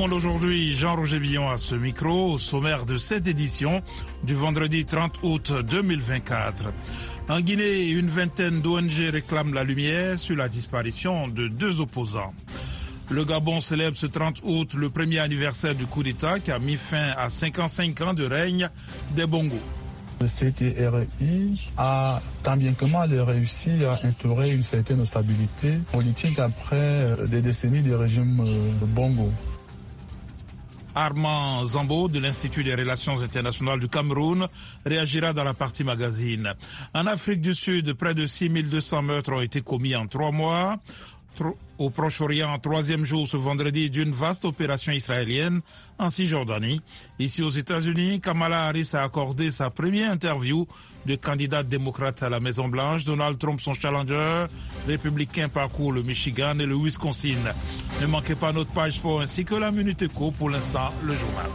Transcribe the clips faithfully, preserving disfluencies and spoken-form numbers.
Monde aujourd'hui, Jean-Roger Villon à ce micro, au sommaire de cette édition du vendredi trente août deux mille vingt-quatre. En Guinée, une vingtaine d'O N G réclament la lumière sur la disparition de deux opposants. Le Gabon célèbre ce trente août le premier anniversaire du coup d'État qui a mis fin à cinquante-cinq ans de règne des Bongo. Le C T R I a tant bien que mal réussi à instaurer une certaine stabilité politique après des décennies de régime Bongo. Armand Zambo de l'Institut des Relations internationales du Cameroun réagira dans la partie magazine. En Afrique du Sud, près de six mille deux cents meurtres ont été commis en trois mois. Au Proche-Orient, troisième jour ce vendredi d'une vaste opération israélienne en Cisjordanie. Ici aux États-Unis, Kamala Harris a accordé sa première interview de candidate démocrate à la Maison-Blanche. Donald Trump, son challenger républicain, parcourt le Michigan et le Wisconsin. Ne manquez pas notre page sport ainsi que la Minute Éco. Pour l'instant, le journal.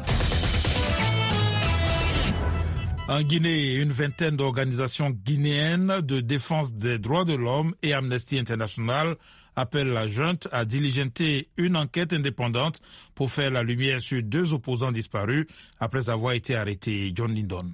En Guinée, une vingtaine d'organisations guinéennes de défense des droits de l'homme et Amnesty International appellent la junte à diligenter une enquête indépendante pour faire la lumière sur deux opposants disparus après avoir été arrêtés. John Lindon.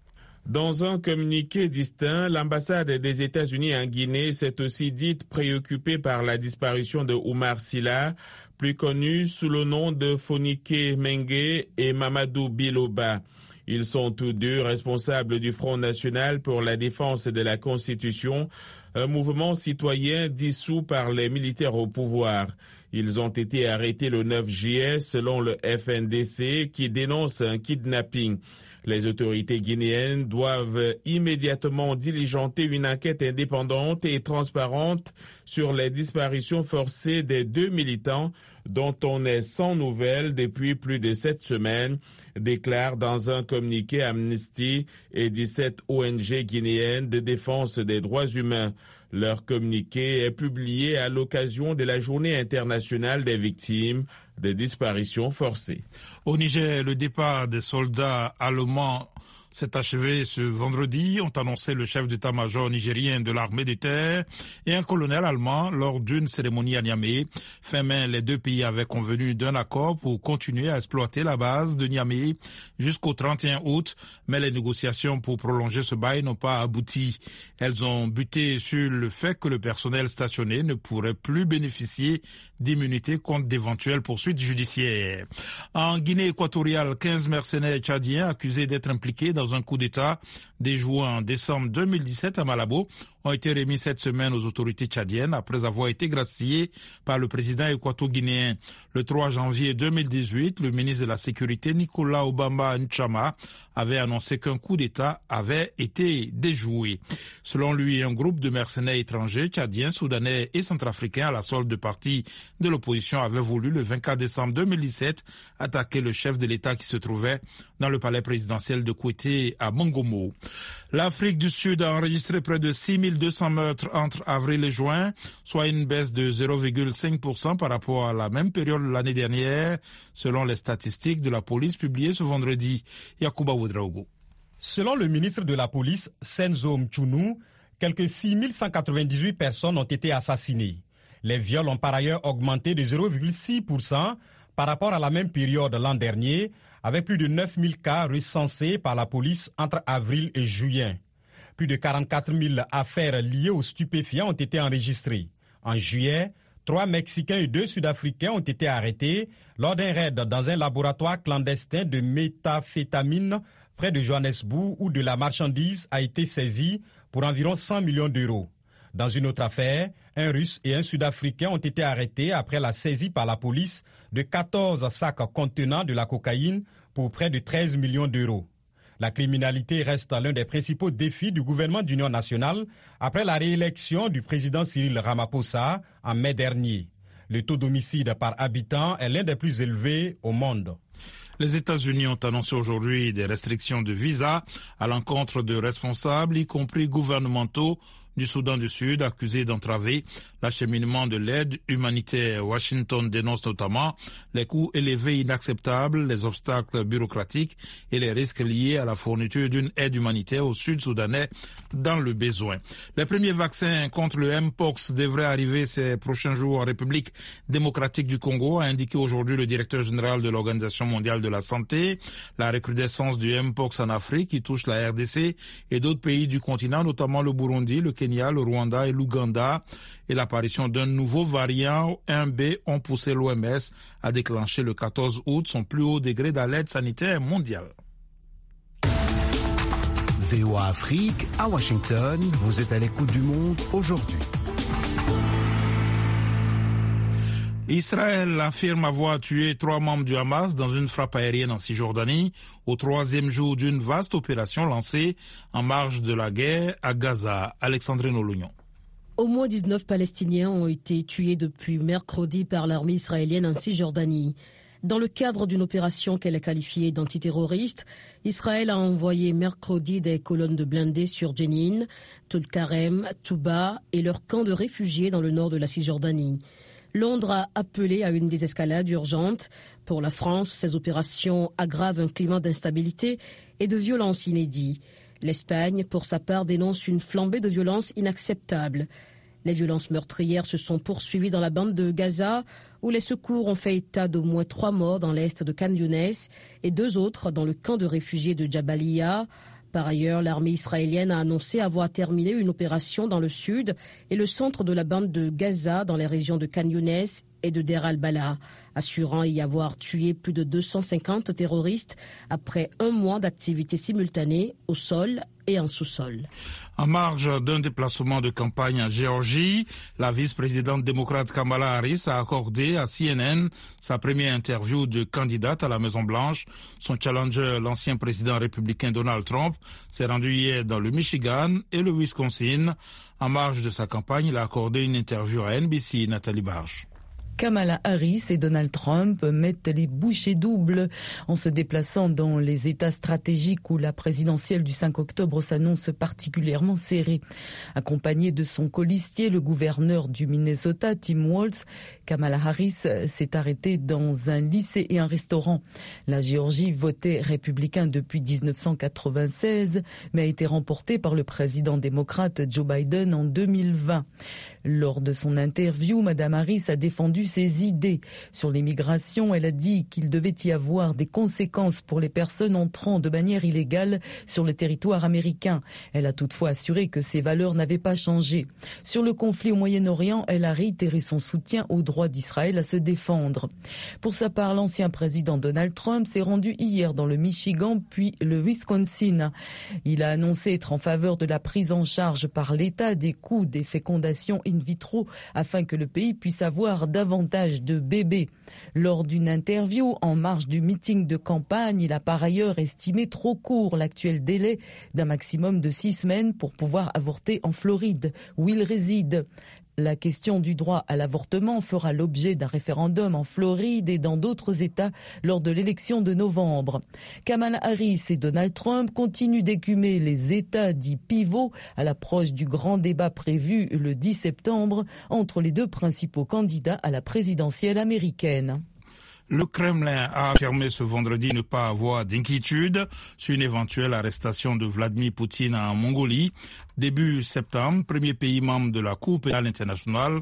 Dans un communiqué distinct, l'ambassade des États-Unis en Guinée s'est aussi dite préoccupée par la disparition de Oumar Silla, plus connu sous le nom de Fonike Mengue, et Mamadou Biloba. Ils sont tous deux responsables du Front national pour la défense de la Constitution, un mouvement citoyen dissous par les militaires au pouvoir. Ils ont été arrêtés le neuf juillet selon le F N D C qui dénonce un kidnapping. Les autorités guinéennes doivent immédiatement diligenter une enquête indépendante et transparente sur les disparitions forcées des deux militants dont on est sans nouvelles depuis plus de sept semaines, déclare dans un communiqué Amnesty et dix-sept O N G guinéennes de défense des droits humains. Leur communiqué est publié à l'occasion de la Journée internationale des victimes de disparitions forcées. Au Niger, le départ des soldats allemands s'est achevé ce vendredi, ont annoncé le chef d'état-major nigérien de l'armée de terre et un colonel allemand lors d'une cérémonie à Niamey. Fin mai, les deux pays avaient convenu d'un accord pour continuer à exploiter la base de Niamey jusqu'au trente et un août, mais les négociations pour prolonger ce bail n'ont pas abouti. Elles ont buté sur le fait que le personnel stationné ne pourrait plus bénéficier d'immunité contre d'éventuelles poursuites judiciaires. En Guinée équatoriale, quinze mercenaires tchadiens accusés d'être impliqués dans un coup d'État déjoué en décembre deux mille dix-sept à Malabo ont été remis cette semaine aux autorités tchadiennes après avoir été graciés par le président équato-guinéen. Le trois janvier deux mille dix-huit, le ministre de la Sécurité Nicolas Obamba Nchama avait annoncé qu'un coup d'État avait été déjoué. Selon lui, un groupe de mercenaires étrangers, tchadiens, soudanais et centrafricains à la solde de partis de l'opposition avait voulu le vingt-quatre décembre deux mille dix-sept attaquer le chef de l'État qui se trouvait dans le palais présidentiel de Kouété à Mongomo. L'Afrique du Sud a enregistré près de six mille deux cents meurtres entre avril et juin, soit une baisse de zéro virgule cinq pour cent par rapport à la même période l'année dernière, selon les statistiques de la police publiées ce vendredi. Yacouba Ouedraogo. Selon le ministre de la Police, Senzo Mchunu, quelques six mille cent quatre-vingt-dix-huit personnes ont été assassinées. Les viols ont par ailleurs augmenté de zéro virgule six pour cent par rapport à la même période l'an dernier, avec plus de neuf mille cas recensés par la police entre avril et juillet. Plus de quarante-quatre mille affaires liées aux stupéfiants ont été enregistrées. En juillet, trois Mexicains et deux Sud-Africains ont été arrêtés lors d'un raid dans un laboratoire clandestin de méthamphétamine près de Johannesburg où de la marchandise a été saisie pour environ cent millions d'euros. Dans une autre affaire, un Russe et un Sud-Africain ont été arrêtés après la saisie par la police de quatorze sacs contenant de la cocaïne pour près de treize millions d'euros. La criminalité reste l'un des principaux défis du gouvernement d'union nationale après la réélection du président Cyril Ramaphosa en mai dernier. Le taux d'homicide par habitant est l'un des plus élevés au monde. Les États-Unis ont annoncé aujourd'hui des restrictions de visa à l'encontre de responsables, y compris gouvernementaux, du Soudan du Sud, accusé d'entraver l'acheminement de l'aide humanitaire. Washington dénonce notamment les coûts élevés inacceptables, les obstacles bureaucratiques et les risques liés à la fourniture d'une aide humanitaire au Sud-Soudanais dans le besoin. Les premiers vaccins contre le Mpox devraient arriver ces prochains jours en République démocratique du Congo, a indiqué aujourd'hui le directeur général de l'Organisation mondiale de la santé. La recrudescence du Mpox en Afrique qui touche la R D C et d'autres pays du continent, notamment le Burundi, le Kenya, le Rwanda et l'Ouganda, et l'apparition d'un nouveau variant un B ont poussé l'O M S à déclencher le quatorze août son plus haut degré d'alerte sanitaire mondiale. V O A Afrique, à Washington, vous êtes à l'écoute du monde aujourd'hui. Israël affirme avoir tué trois membres du Hamas dans une frappe aérienne en Cisjordanie, au troisième jour d'une vaste opération lancée en marge de la guerre à Gaza. Alexandrine Olognon. Au moins dix-neuf Palestiniens ont été tués depuis mercredi par l'armée israélienne en Cisjordanie. Dans le cadre d'une opération qu'elle a qualifiée d'antiterroriste, Israël a envoyé mercredi des colonnes de blindés sur Jenin, Tulkarem, Touba et leur camp de réfugiés dans le nord de la Cisjordanie. Londres a appelé à une désescalade urgente. Pour la France, ces opérations aggravent un climat d'instabilité et de violence inédit. L'Espagne, pour sa part, dénonce une flambée de violence inacceptable. Les violences meurtrières se sont poursuivies dans la bande de Gaza, où les secours ont fait état d'au moins trois morts dans l'est de Khan Younes et deux autres dans le camp de réfugiés de Jabalia. Par ailleurs, l'armée israélienne a annoncé avoir terminé une opération dans le sud et le centre de la bande de Gaza dans les régions de Khan Younes et de Der al-Bala, assurant y avoir tué plus de deux cent cinquante terroristes après un mois d'activité simultanée au sol et en sous-sol. En marge d'un déplacement de campagne en Géorgie, la vice-présidente démocrate Kamala Harris a accordé à C N N sa première interview de candidate à la Maison-Blanche. Son challenger, l'ancien président républicain Donald Trump, s'est rendu hier dans le Michigan et le Wisconsin. En marge de sa campagne, il a accordé une interview à N B C, Nathalie Barge. Kamala Harris et Donald Trump mettent les bouchées doubles en se déplaçant dans les États stratégiques où la présidentielle du cinq octobre s'annonce particulièrement serrée. Accompagnée de son colistier, le gouverneur du Minnesota, Tim Walz, Kamala Harris s'est arrêtée dans un lycée et un restaurant. La Géorgie votait républicain depuis dix-neuf cent quatre-vingt-seize, mais a été remportée par le président démocrate Joe Biden en deux mille vingt. Lors de son interview, Madame Harris a défendu ses idées. Sur l'immigration, elle a dit qu'il devait y avoir des conséquences pour les personnes entrant de manière illégale sur le territoire américain. Elle a toutefois assuré que ses valeurs n'avaient pas changé. Sur le conflit au Moyen-Orient, elle a réitéré son soutien au droit d'Israël à se défendre. Pour sa part, l'ancien président Donald Trump s'est rendu hier dans le Michigan puis le Wisconsin. Il a annoncé être en faveur de la prise en charge par l'État des coûts des fécondations in vitro afin que le pays puisse avoir davantage de bébés. Lors d'une interview en marge du meeting de campagne, il a par ailleurs estimé trop court l'actuel délai d'un maximum de six semaines pour pouvoir avorter en Floride, où il réside. La question du droit à l'avortement fera l'objet d'un référendum en Floride et dans d'autres États lors de l'élection de novembre. Kamala Harris et Donald Trump continuent d'écumer les États dits pivots à l'approche du grand débat prévu le dix septembre entre les deux principaux candidats à la présidentielle américaine. Le Kremlin a affirmé ce vendredi ne pas avoir d'inquiétude sur une éventuelle arrestation de Vladimir Poutine en Mongolie. Début septembre, premier pays membre de la Cour pénale internationale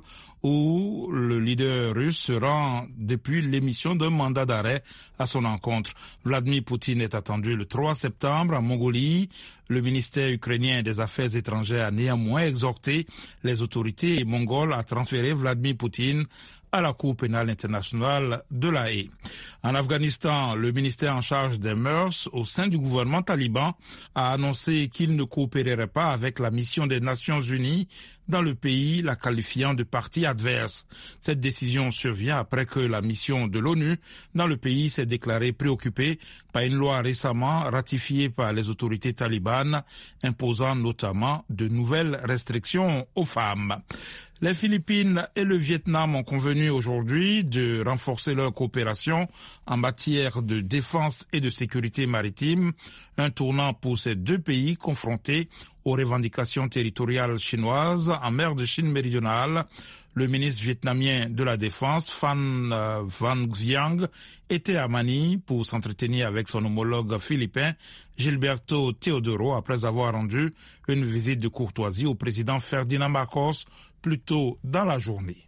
où le leader russe se rend depuis l'émission d'un mandat d'arrêt à son encontre. Vladimir Poutine est attendu le trois septembre en Mongolie. Le ministère ukrainien des Affaires étrangères a néanmoins exhorté les autorités mongoles à transférer Vladimir Poutine à la Cour pénale internationale de La Haye. En Afghanistan, le ministère en charge des mœurs au sein du gouvernement taliban a annoncé qu'il ne coopérerait pas avec la mission des Nations Unies dans le pays, la qualifiant de partie adverse. Cette décision survient après que la mission de l'ONU dans le pays s'est déclarée préoccupée par une loi récemment ratifiée par les autorités talibanes, imposant notamment de nouvelles restrictions aux femmes. Les Philippines et le Vietnam ont convenu aujourd'hui de renforcer leur coopération en matière de défense et de sécurité maritime, un tournant pour ces deux pays confrontés aux revendications territoriales chinoises en mer de Chine méridionale. Le ministre vietnamien de la Défense, Phan euh, Van Giang, était à Manille pour s'entretenir avec son homologue philippin, Gilberto Teodoro, après avoir rendu une visite de courtoisie au président Ferdinand Marcos plus tôt dans la journée.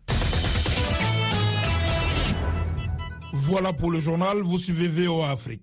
Voilà pour le journal, vous suivez V O A Afrique.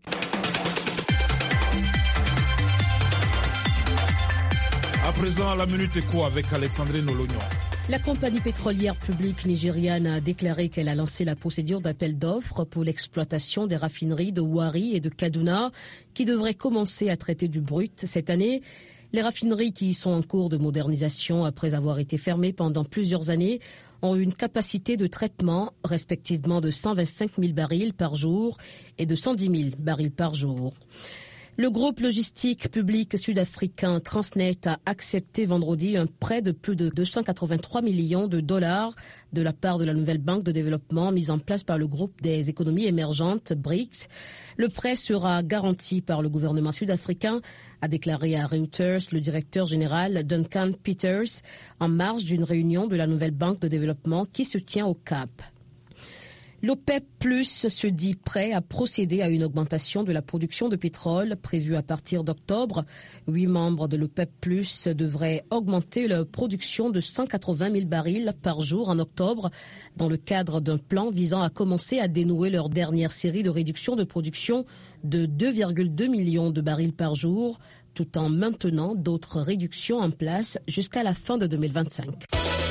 À présent, la Minute Éco avec Alexandrine Olognon. La compagnie pétrolière publique nigériane a déclaré qu'elle a lancé la procédure d'appel d'offres pour l'exploitation des raffineries de Warri et de Kaduna qui devraient commencer à traiter du brut cette année. Les raffineries qui sont en cours de modernisation après avoir été fermées pendant plusieurs années ont une capacité de traitement respectivement de cent vingt-cinq mille barils par jour et de cent dix mille barils par jour. Le groupe logistique public sud-africain Transnet a accepté vendredi un prêt de plus de deux cent quatre-vingt-trois millions de dollars de la part de la nouvelle banque de développement mise en place par le groupe des économies émergentes B R I C S. Le prêt sera garanti par le gouvernement sud-africain, a déclaré à Reuters le directeur général Duncan Peters en marge d'une réunion de la nouvelle banque de développement qui se tient au Cap. L'OPEP plus se dit prêt à procéder à une augmentation de la production de pétrole prévue à partir d'octobre. Huit membres de l'OPEP plus devraient augmenter leur production de cent quatre-vingt mille barils par jour en octobre dans le cadre d'un plan visant à commencer à dénouer leur dernière série de réduction de production de deux virgule deux millions de barils par jour, tout en maintenant d'autres réductions en place jusqu'à la fin de deux mille vingt-cinq.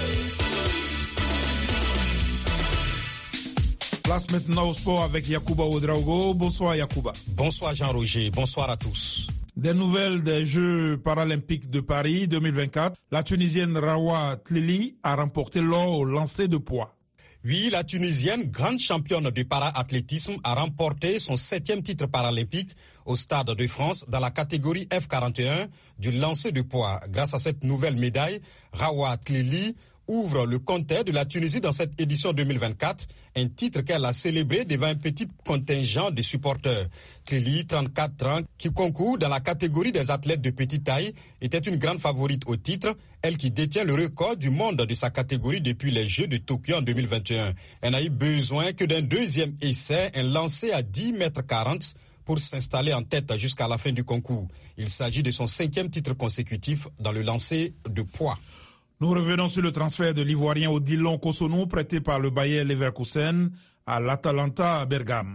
Place maintenant au sport avec Yacouba Ouedraogo. Bonsoir Yacouba. Bonsoir Jean-Roger, bonsoir à tous. Des nouvelles des Jeux paralympiques de Paris deux mille vingt-quatre. La Tunisienne Rawa Tlili a remporté l'or au lancer de poids. Oui, la Tunisienne, grande championne du para-athlétisme, a remporté son septième titre paralympique au Stade de France dans la catégorie F quarante et un du lancer de poids. Grâce à cette nouvelle médaille, Rawa Tlili ouvre le compteur de la Tunisie dans cette édition deux mille vingt-quatre, un titre qu'elle a célébré devant un petit contingent de supporters. Tlili, trente-quatre ans, qui concourt dans la catégorie des athlètes de petite taille, était une grande favorite au titre, elle qui détient le record du monde de sa catégorie depuis les Jeux de Tokyo en deux mille vingt et un. Elle n'a eu besoin que d'un deuxième essai, un lancer à dix mètres quarante, pour s'installer en tête jusqu'à la fin du concours. Il s'agit de son cinquième titre consécutif dans le lancer de poids. Nous revenons sur le transfert de l'Ivoirien Odilon Kosonou, prêté par le Bayer Leverkusen à l'Atalanta à Bergame.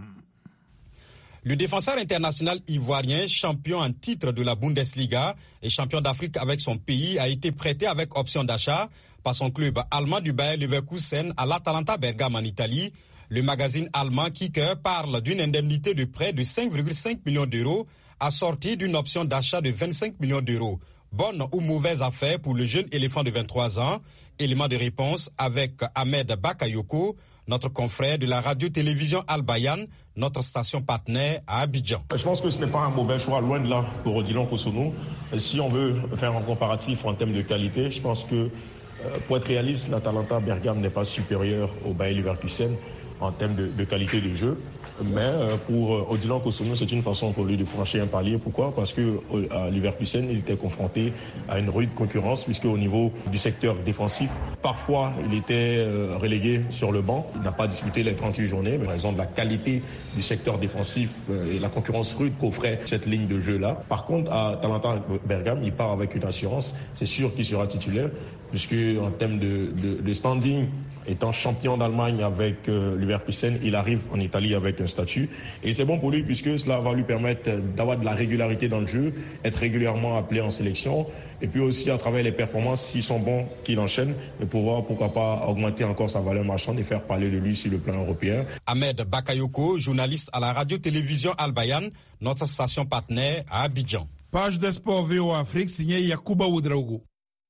Le défenseur international ivoirien, champion en titre de la Bundesliga et champion d'Afrique avec son pays, a été prêté avec option d'achat par son club allemand du Bayer Leverkusen à l'Atalanta Bergame en Italie. Le magazine allemand Kicker parle d'une indemnité de prêt de cinq virgule cinq millions d'euros assortie d'une option d'achat de vingt-cinq millions d'euros. Bonne ou mauvaise affaire pour le jeune éléphant de vingt-trois ans? Élément de réponse avec Ahmed Bakayoko, notre confrère de la radio-télévision Al Bayan, notre station partenaire à Abidjan. Je pense que ce n'est pas un mauvais choix, loin de là, pour Odilon Kosonou. Si on veut faire un comparatif en termes de qualité, je pense que, pour être réaliste, l'Atalanta Bergame n'est pas supérieur au Bayer Leverkusen en termes de, de qualité de jeu. Mais pour Odilon Kosonou, c'est une façon pour lui de franchir un palier. Pourquoi? Parce que à Leverkusen, il était confronté à une rude concurrence, puisque au niveau du secteur défensif, parfois il était relégué sur le banc. Il n'a pas disputé les trente-huit journées, mais par exemple la qualité du secteur défensif et la concurrence rude qu'offrait cette ligne de jeu-là. Par contre, à Atalanta Bergame, il part avec une assurance. C'est sûr qu'il sera titulaire, puisque en termes de, de, de standing, étant champion d'Allemagne avec euh, Leverkusen, il arrive en Italie avec un statut. Et c'est bon pour lui puisque cela va lui permettre d'avoir de la régularité dans le jeu, être régulièrement appelé en sélection, et puis aussi à travers les performances, s'ils sont bons, qu'il enchaîne, et pouvoir, pourquoi pas, augmenter encore sa valeur marchande et faire parler de lui sur le plan européen. Ahmed Bakayoko, journaliste à la radio-télévision Al Bayan, notre station partenaire à Abidjan. Page des sports V O A Afrique, signé Yacouba Ouedraogo.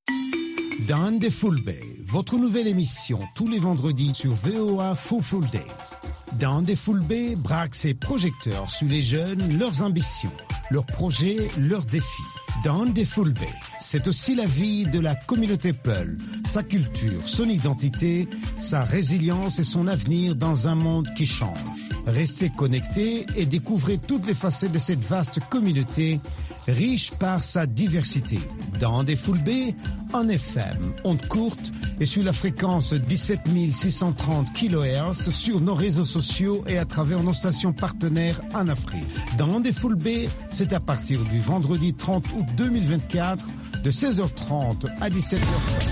Down the Full Day, votre nouvelle émission tous les vendredis sur V O A Full Full Day. Down the Full Day braque ses projecteurs sur les jeunes, leurs ambitions, leurs projets, leurs défis. Down the Full Day, c'est aussi la vie de la communauté Peul, sa culture, son identité, sa résilience et son avenir dans un monde qui change. Restez connectés et découvrez toutes les facettes de cette vaste communauté riche par sa diversité. Dans des Full B, en F M, onde courte et sur la fréquence dix-sept mille six cent trente kilohertz sur nos réseaux sociaux et à travers nos stations partenaires en Afrique. Dans des Full B, c'est à partir du vendredi trente août deux mille vingt-quatre de seize heures trente à dix-sept heures trente.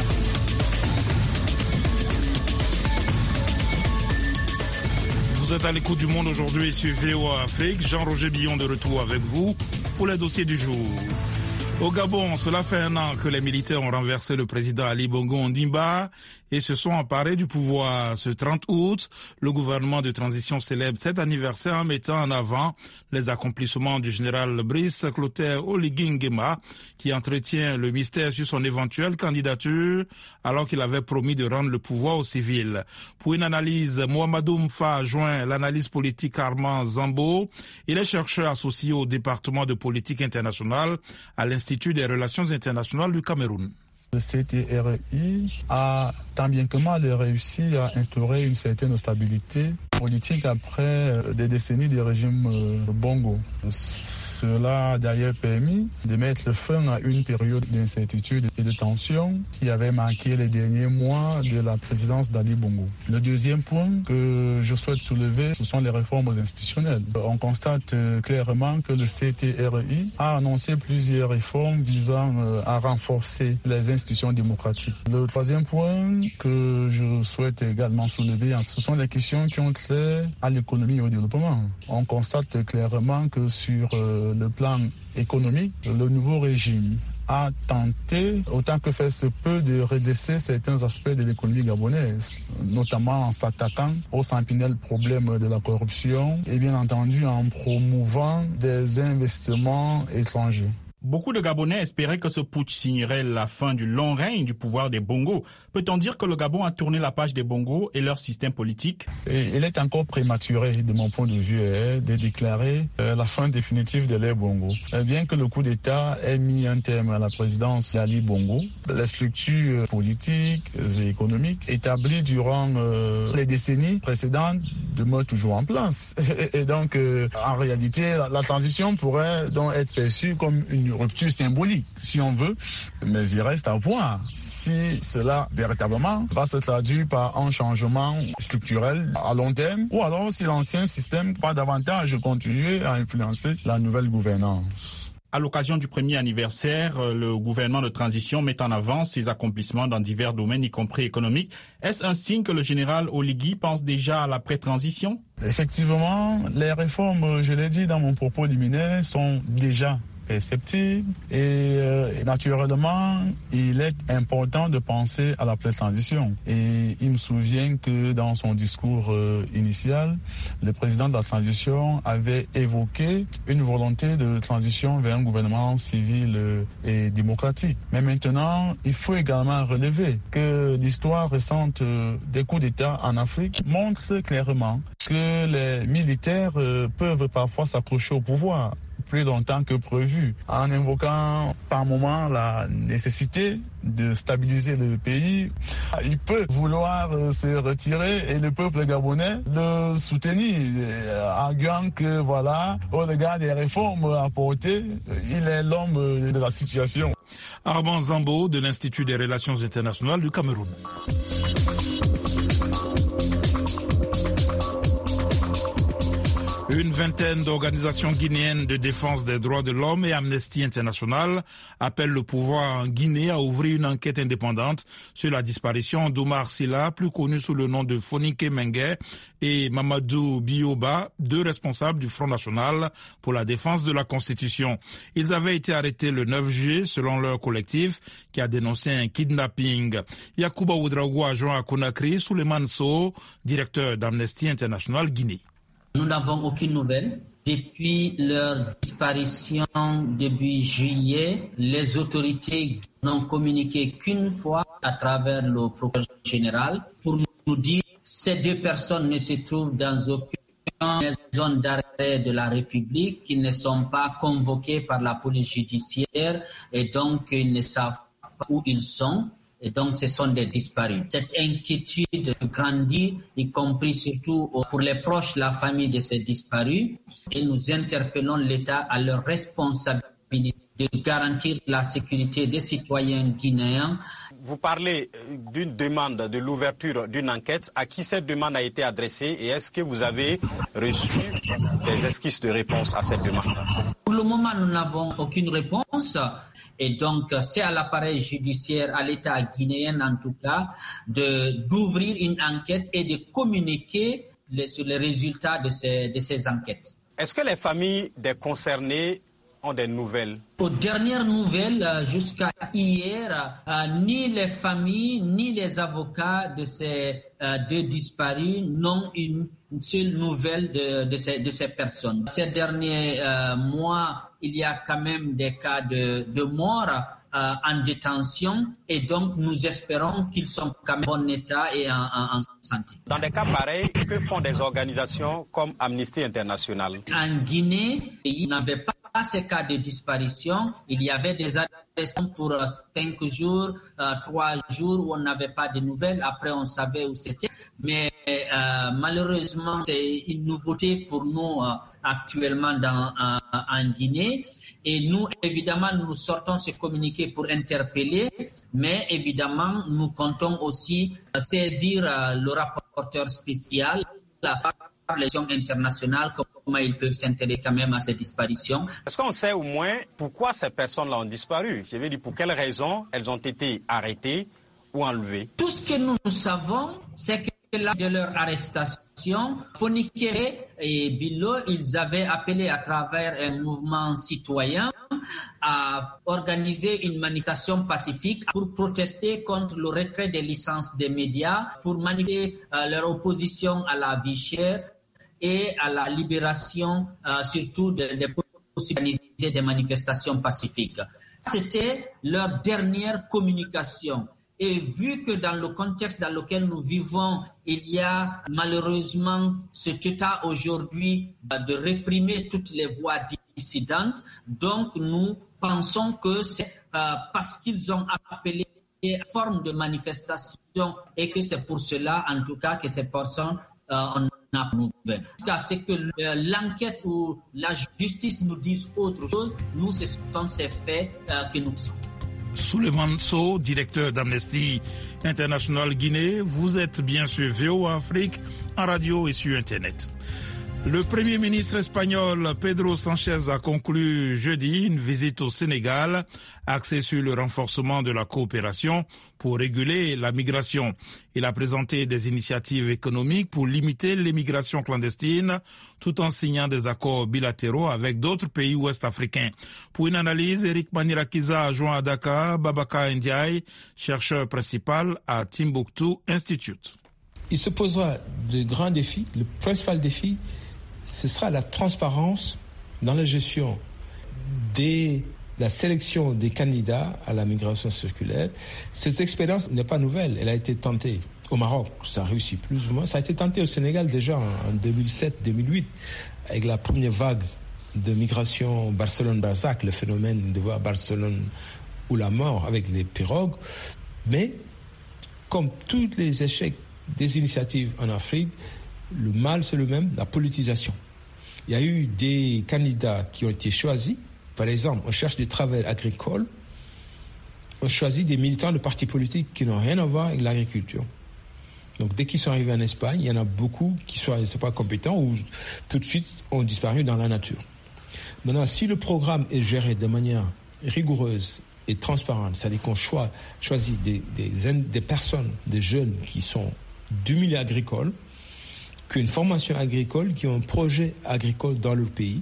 Vous êtes à l'écoute du Monde aujourd'hui sur V O A Afrique. Jean-Roger Billon de retour avec vous pour les dossiers du jour. Au Gabon, cela fait un an que les militaires ont renversé le président Ali Bongo Ondimba et se sont emparés du pouvoir. Ce trente août, le gouvernement de transition célèbre cet anniversaire en mettant en avant les accomplissements du général Brice Clotaire Oligui Nguema, qui entretient le mystère sur son éventuelle candidature alors qu'il avait promis de rendre le pouvoir aux civils. Pour une analyse, Mohamedou Mfa a joint l'analyse politique Armand Zambo. Il est chercheur associé au département de politique internationale à l'Institut des relations internationales du Cameroun. Le C T R I a tant bien que mal réussi à instaurer une certaine stabilité politique après des décennies de régime Bongo. Cela a d'ailleurs permis de mettre fin à une période d'incertitude et de tension qui avait marqué les derniers mois de la présidence d'Ali Bongo. Le deuxième point que je souhaite soulever, ce sont les réformes institutionnelles. On constate clairement que le C T R I a annoncé plusieurs réformes visant à renforcer les institutions démocratiques. Le troisième point que je souhaite également soulever, ce sont les questions qui ont trait à l'économie et au développement. On constate clairement que sur le plan économique, le nouveau régime a tenté, autant que faire se peut, de redresser certains aspects de l'économie gabonaise, notamment en s'attaquant aux sentinelles problèmes de la corruption et bien entendu en promouvant des investissements étrangers. Beaucoup de Gabonais espéraient que ce putsch signerait la fin du long règne du pouvoir des Bongo. Peut-on dire que le Gabon a tourné la page des Bongo et leur système politique? Et il est encore prématuré, de mon point de vue, hein, de déclarer euh, la fin définitive de l'ère Bongo. Euh, bien que le coup d'État ait mis un terme à la présidence d'Ali Bongo, les structures politiques et économiques établies durant euh, les décennies précédentes demeurent toujours en place. Et, et donc, euh, en réalité, la, la transition pourrait donc être perçue comme une rupture symbolique, si on veut, mais il reste à voir si cela véritablement va se traduire par un changement structurel à long terme ou alors si l'ancien système va davantage continuer à influencer la nouvelle gouvernance. À l'occasion du premier anniversaire, le gouvernement de transition met en avant ses accomplissements dans divers domaines, y compris économiques. Est-ce un signe que le général Oligui pense déjà à l'après-transition? Effectivement, les réformes, je l'ai dit dans mon propos liminaire, sont déjà perceptible et, euh, et naturellement il est important de penser à la transition et il me souvient que dans son discours euh, initial le président de la transition avait évoqué une volonté de transition vers un gouvernement civil euh, et démocratique. Mais maintenant il faut également relever que l'histoire récente euh, des coups d'État en Afrique montre clairement que les militaires euh, peuvent parfois s'accrocher au pouvoir plus longtemps que prévu, en invoquant par moment la nécessité de stabiliser le pays. Il peut vouloir se retirer et le peuple gabonais le soutenir, arguant que voilà, au regard des réformes apportées, il est l'homme de la situation. Armand Zambo de l'Institut des relations internationales du Cameroun. Une vingtaine d'organisations guinéennes de défense des droits de l'homme et Amnesty International appellent le pouvoir en Guinée à ouvrir une enquête indépendante sur la disparition d'Oumar Silla, plus connu sous le nom de Fonike Mengue, et Mamadou Bioba, deux responsables du Front National pour la défense de la Constitution. Ils avaient été arrêtés le neuf juillet selon leur collectif qui a dénoncé un kidnapping. Yacouba Ouedraogo a joint à Conakry Souleymane Sow, directeur d'Amnesty International Guinée. Nous n'avons aucune nouvelle. Depuis leur disparition début juillet, les autorités n'ont communiqué qu'une fois à travers le procureur général pour nous dire que ces deux personnes ne se trouvent dans aucune zone d'arrêt de la République, qu'ils ne sont pas convoqués par la police judiciaire et donc ils ne savent pas où ils sont. Et donc, ce sont des disparus. Cette inquiétude grandit, y compris surtout pour les proches, la famille de ces disparus. Et nous interpellons l'État à leur responsabilité de garantir la sécurité des citoyens guinéens. Vous parlez d'une demande de l'ouverture d'une enquête. À qui cette demande a été adressée et est-ce que vous avez reçu des esquisses de réponse à cette demande? Pour le moment, nous n'avons aucune réponse. Et donc, c'est à l'appareil judiciaire, à l'État guinéen en tout cas, de, d'ouvrir une enquête et de communiquer les, sur les résultats de ces, de ces enquêtes. Est-ce que les familles des concernés ont des nouvelles? Aux dernières nouvelles, jusqu'à hier, euh, ni les familles ni les avocats de ces euh, deux disparus n'ont une seule nouvelle de, de, ces, de ces personnes. Ces derniers euh, mois, il y a quand même des cas de, de mort euh, en détention et donc nous espérons qu'ils sont quand même en bon état et en, en, en santé. Dans des cas pareils, que font des organisations comme Amnesty International? En Guinée, il n'avait pas ces cas de disparition. Il y avait des arrestations pour euh, cinq jours, euh, trois jours où on n'avait pas de nouvelles. Après, on savait où c'était. Mais euh, malheureusement, c'est une nouveauté pour nous euh, actuellement dans, euh, en Guinée. Et nous, évidemment, nous sortons ce communiqué pour interpeller, mais évidemment, nous comptons aussi euh, saisir euh, le rapporteur spécial, la relation internationale, comment ils peuvent s'intéresser quand même à ces disparitions. Est-ce qu'on sait au moins pourquoi ces personnes-là ont disparu? Je veux dire, pour quelles raisons elles ont été arrêtées ou enlevées? Tout ce que nous savons, c'est que lors de leur arrestation, Fonikere et Bilo, ils avaient appelé à travers un mouvement citoyen à organiser une manifestation pacifique pour protester contre le retrait des licences des médias, pour manifester euh, leur opposition à la vie chère et à la libération euh, surtout des de possibilités des manifestations pacifiques. C'était leur dernière communication. Et vu que dans le contexte dans lequel nous vivons, il y a malheureusement cet état aujourd'hui de réprimer toutes les voix dissidentes, donc nous pensons que c'est euh, parce qu'ils ont appelé une forme de manifestation et que c'est pour cela en tout cas que ces personnes euh, ont approuvé. C'est que euh, l'enquête ou la justice nous dise autre chose, nous ce sont ces faits euh, que nous sommes. Souleymane Sow, directeur d'Amnesty International Guinée, vous êtes bien sur V O A Afrique, en radio et sur Internet. Le Premier ministre espagnol Pedro Sánchez a conclu jeudi une visite au Sénégal axée sur le renforcement de la coopération pour réguler la migration. Il a présenté des initiatives économiques pour limiter l'immigration clandestine tout en signant des accords bilatéraux avec d'autres pays ouest-africains. Pour une analyse, Eric Manirakiza a joint à Dakar Babaka Ndiaye, chercheur principal à Timbuktu Institute. Il se posera de grands défis. Le principal défi, ce sera la transparence dans la gestion de la sélection des candidats à la migration circulaire. Cette expérience n'est pas nouvelle, elle a été tentée au Maroc, ça a réussi plus ou moins. Ça a été tenté au Sénégal déjà en deux mille sept deux mille huit, avec la première vague de migration Barcelone-Barzac, le phénomène de voir Barcelone ou la mort avec les pirogues. Mais, comme tous les échecs des initiatives en Afrique, le mal, c'est le même, la politisation. Il y a eu des candidats qui ont été choisis. Par exemple, on cherche des travailleurs agricoles. On choisit des militants de partis politiques qui n'ont rien à voir avec l'agriculture. Donc, dès qu'ils sont arrivés en Espagne, il y en a beaucoup qui sont, c'est pas compétents ou tout de suite ont disparu dans la nature. Maintenant, si le programme est géré de manière rigoureuse et transparente, c'est-à-dire qu'on choisit, choisit des, des, des personnes, des jeunes qui sont du milieu agricole, qui ont une formation agricole, qui ont un projet agricole dans leur pays,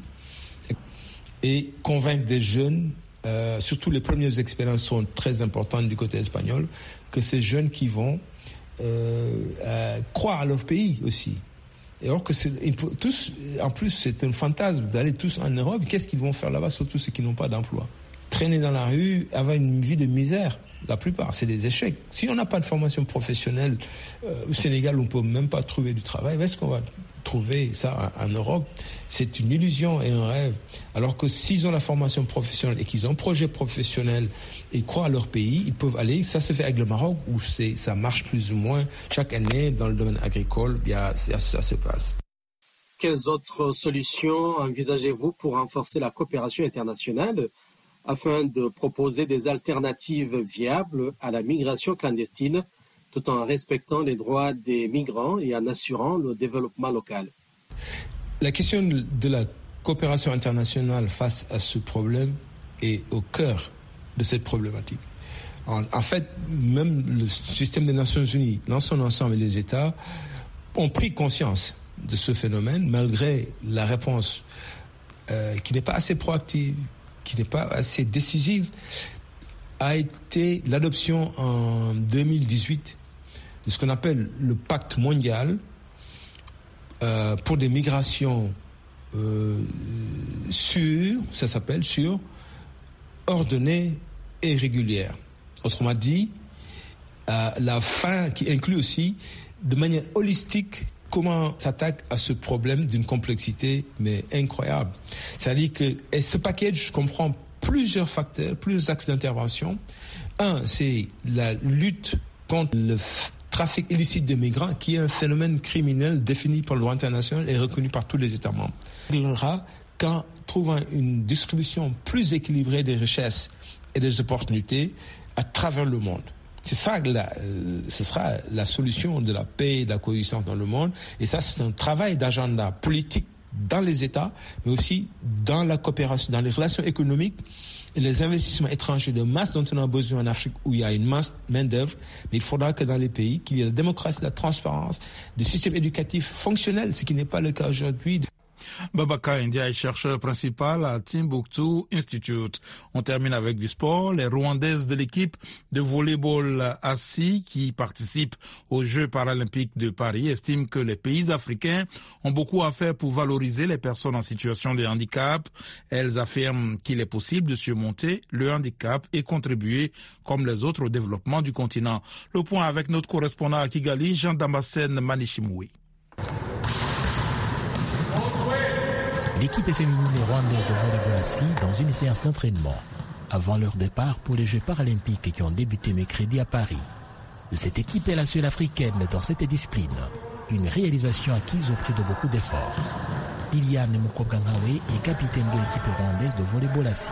et convaincre des jeunes, euh, surtout les premières expériences sont très importantes du côté espagnol, que ces jeunes qui vont euh, euh, croire à leur pays aussi. Et alors que c'est, tous, en plus, c'est un fantasme d'aller tous en Europe. Qu'est-ce qu'ils vont faire là-bas, surtout ceux qui n'ont pas d'emploi? Traîner dans la rue, avoir une vie de misère. La plupart, c'est des échecs. Si on n'a pas de formation professionnelle, euh, au Sénégal, on ne peut même pas trouver du travail. Est-ce qu'on va trouver ça en, en Europe? C'est une illusion et un rêve. Alors que s'ils ont la formation professionnelle et qu'ils ont un projet professionnel et croient à leur pays, ils peuvent aller. Ça se fait avec le Maroc où c'est, ça marche plus ou moins chaque année dans le domaine agricole. Bien, ça, ça se passe. Quelles autres solutions envisagez-vous pour renforcer la coopération internationale afin de proposer des alternatives viables à la migration clandestine, tout en respectant les droits des migrants et en assurant le développement local. La question de la coopération internationale face à ce problème est au cœur de cette problématique. En, en fait, même le système des Nations Unies, dans son ensemble, et les États ont pris conscience de ce phénomène, malgré la réponse euh, qui n'est pas assez proactive, qui n'est pas assez décisive, a été l'adoption en deux mille dix-huit de ce qu'on appelle le pacte mondial euh, pour des migrations euh, sûres, ça s'appelle sûres, ordonnées et régulières. Autrement dit, euh, la fin qui inclut aussi de manière holistique comment s'attaque à ce problème d'une complexité mais incroyable. C'est-à-dire que et ce package comprend plusieurs facteurs, plusieurs axes d'intervention. Un, c'est la lutte contre le trafic illicite de migrants, qui est un phénomène criminel défini par le droit international et reconnu par tous les États membres. Il y aura qu'en trouvant une distribution plus équilibrée des richesses et des opportunités à travers le monde. C'est ça, la, ce sera la solution de la paix et de la coexistence dans le monde. Et ça, c'est un travail d'agenda politique dans les États, mais aussi dans la coopération, dans les relations économiques et les investissements étrangers de masse dont on a besoin en Afrique, où il y a une masse main-d'œuvre. Mais il faudra que dans les pays, qu'il y ait la démocratie, la transparence, des systèmes éducatifs fonctionnels, ce qui n'est pas le cas aujourd'hui. Babaka India est chercheur principal à Timbuktu Institute. On termine avec du sport. Les Rwandaises de l'équipe de volleyball assis qui participent aux Jeux paralympiques de Paris estiment que les pays africains ont beaucoup à faire pour valoriser les personnes en situation de handicap. Elles affirment qu'il est possible de surmonter le handicap et contribuer comme les autres au développement du continent. Le point avec notre correspondant à Kigali, Jean Damascène Manishimui. L'équipe féminine rwandaise de volleyball assis dans une séance d'entraînement avant leur départ pour les Jeux paralympiques qui ont débuté mercredi à Paris. Cette équipe est la seule africaine dans cette discipline, une réalisation acquise au prix de beaucoup d'efforts. Liliane Mukobwangawe est capitaine de l'équipe rwandaise de volleyball assis.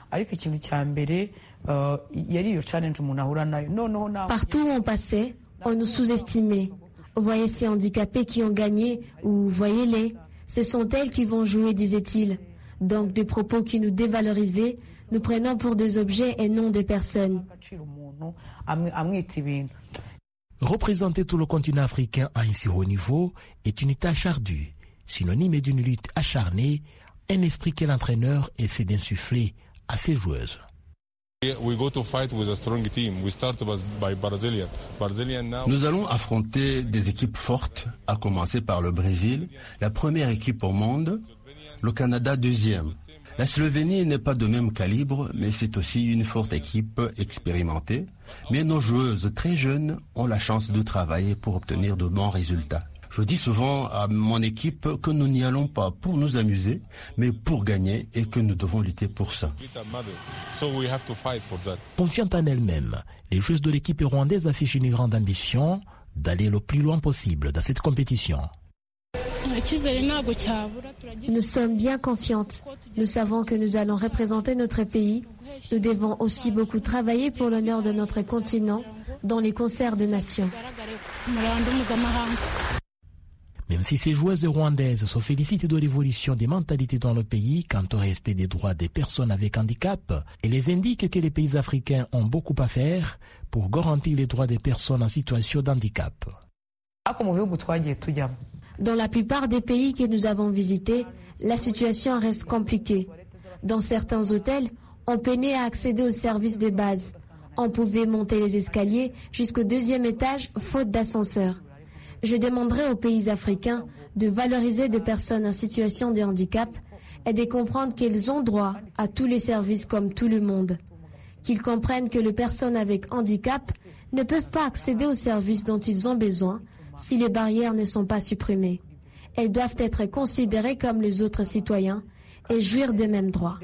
Partout où on passait, on nous sous-estimait. Voyez ces handicapés qui ont gagné, ou voyez-les. Ce sont elles qui vont jouer, disait-il. Donc des propos qui nous dévalorisaient, nous prenant pour des objets et non des personnes. Représenter tout le continent africain à un si haut niveau est une tâche ardue, synonyme d'une lutte acharnée, un esprit que l'entraîneur essaie d'insuffler à ses joueuses. Nous allons affronter des équipes fortes, à commencer par le Brésil, la première équipe au monde, le Canada deuxième. La Slovénie n'est pas de même calibre, mais c'est aussi une forte équipe expérimentée. Mais nos joueuses très jeunes ont la chance de travailler pour obtenir de bons résultats. Je dis souvent à mon équipe que nous n'y allons pas pour nous amuser, mais pour gagner et que nous devons lutter pour ça. Confiante en elle-même, les joueuses de l'équipe rwandaise affichent une grande ambition d'aller le plus loin possible dans cette compétition. Nous sommes bien confiantes. Nous savons que nous allons représenter notre pays. Nous devons aussi beaucoup travailler pour l'honneur de notre continent dans les concerts de nations. Même si ces joueuses rwandaises se félicitent de l'évolution des mentalités dans le pays quant au respect des droits des personnes avec handicap, et les indiquent que les pays africains ont beaucoup à faire pour garantir les droits des personnes en situation d'handicap. Dans la plupart des pays que nous avons visités, la situation reste compliquée. Dans certains hôtels, on peinait à accéder aux services de base. On pouvait monter les escaliers jusqu'au deuxième étage faute d'ascenseur. Je demanderai aux pays africains de valoriser des personnes en situation de handicap et de comprendre qu'elles ont droit à tous les services comme tout le monde. Qu'ils comprennent que les personnes avec handicap ne peuvent pas accéder aux services dont ils ont besoin si les barrières ne sont pas supprimées. Elles doivent être considérées comme les autres citoyens et jouir des mêmes droits.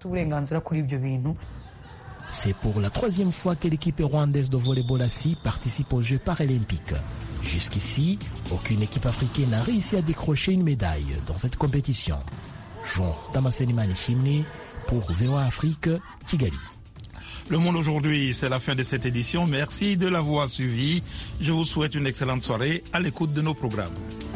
C'est pour la troisième fois que l'équipe rwandaise de volleyball assis participe aux Jeux paralympiques. Jusqu'ici, aucune équipe africaine n'a réussi à décrocher une médaille dans cette compétition. Jean Damascène Manishimwe Pour V O A Afrique, Kigali. Le Monde aujourd'hui, c'est la fin de cette édition. Merci de l'avoir suivi. Je vous souhaite une excellente soirée à l'écoute de nos programmes.